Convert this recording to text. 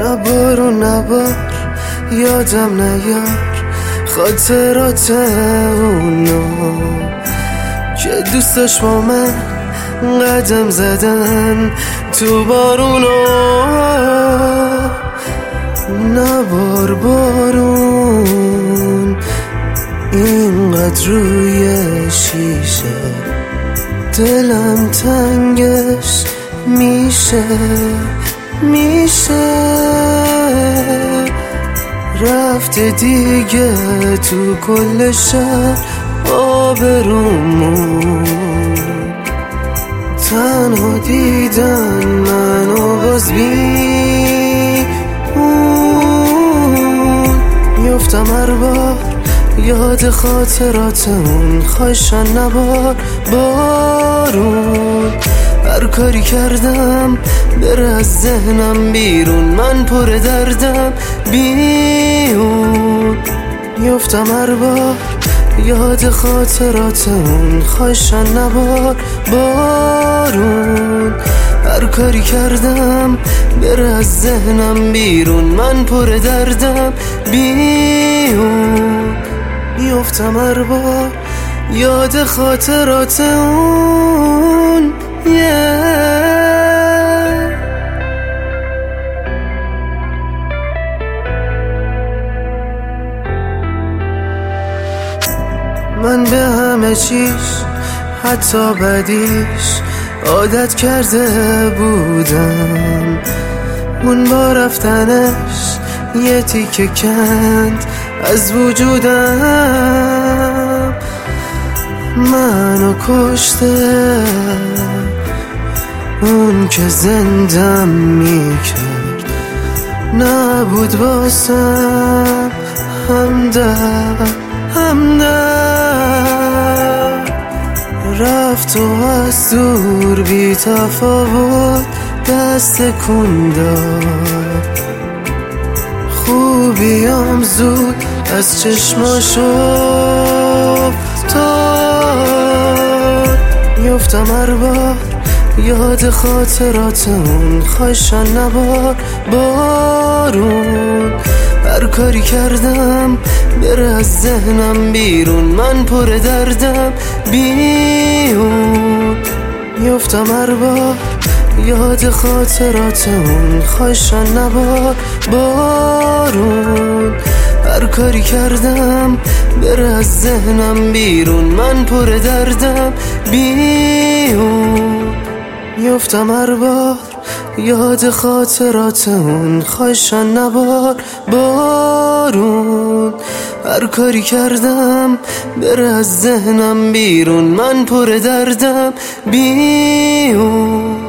نبار یادم نیار خاطرات اونا که دوست داشت با من قدم زدن تو بارونا. نبار بارون اینقدر روی شیشه، دلم تنگش میشه رفته دیگه تو کل شهر آبرومون، تنها دیدن منو باز میفتم هر بار یاد خاطرات اون، خواهشن نبار بارون. هر کاری کردم بره از ذهنم بیرون، من پر دردم بیون. میفتم هر بار یاد خاطرات اون، خواهشن نبار بارون. هر کاری کردم بره از ذهنم بیرون، من پر دردم بیون. میفتم هر بار یاد خاطرات اون. من به همه چیز حتی بدیش عادت کرده بودم، اون با رفتنش یه تیکه کند از وجودم. منو کشته اون که زندم میکرد، نبود واسم همدرد. رفت و از دور بی تفاوت دست کن داد، خوبیام زود از چشماش افتاد. میفتم هر بار یاد خاطرات اون، خواهشن نبار بارون. هر کاری کردم بره از ذهنم بیرون، من پر دردم بیون. میفتم هر بار یاد خاطرات اون، خواهشن نبار بارون. هر کاری کردم بره از ذهنم بیرون، من پر دردم بیون. میفتم هر بار یاد خاطرات اون، خواهشن نبار بارون. هر کاری کردم بره از ذهنم بیرون، من پر دردم بیون.